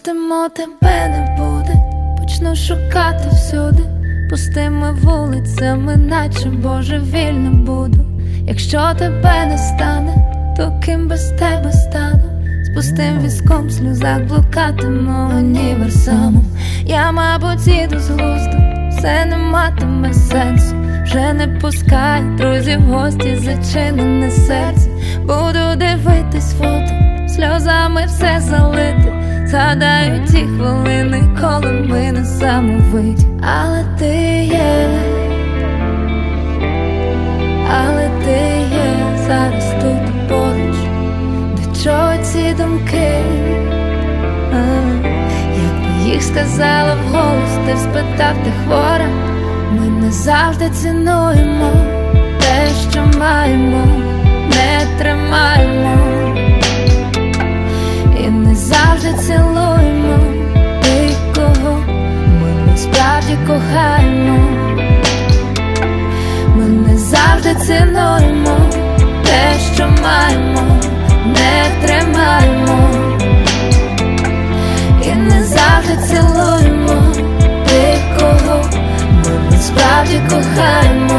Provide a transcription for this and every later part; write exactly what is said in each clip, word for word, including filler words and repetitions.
відпустимо, тебе не буде. Почну шукати всюди, пустими вулицями, наче божевільно буду. Якщо тебе не стане, то ким без тебе стану? З пустим візком в сльозах блукатиму універсамом. Я, мабуть, їду з глузду, все не матиме сенсу. Вже не пускай друзів в гості, зачинене серце. Буду дивитись фото, сльозами все залити. Згадаю ті хвилини, коли ми несамовиті. Але ти є, але ти є зараз тут поруч. До чого ці думки? А, якби їх сказала вголос, ти б спитав, ти хвора. Ми не завжди цінуємо те, що маємо, не тримаємо. І не завжди цілуємо тих, кого ми насправді кохаємо. Ми не завжди цінуємо те, що маємо, не тримаємо. І не завжди цілуємо тих, кого ми насправді кохаємо.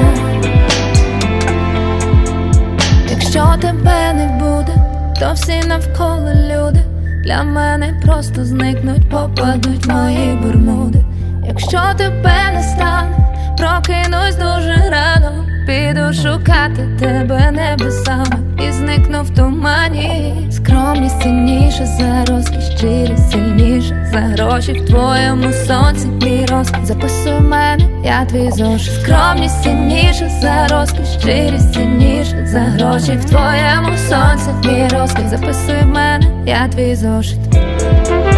Якщо тебе не буде, то всі навколо люди для мене просто зникнуть, попадуть мої бермуди. Якщо тебе не стане, прокинусь дуже рано. Піду шукати тебе небесами і зникну в тумані. Скромність цінніша за розкіш, щирість сильніша за гроші. В твоєму сонці мій розкіш, записуй мене, я твій зошит. Скромність цінніша за розкіш, щирість сильніша за гроші. В твоєму сонці мій розкіш, записуй мене, я твій зошит.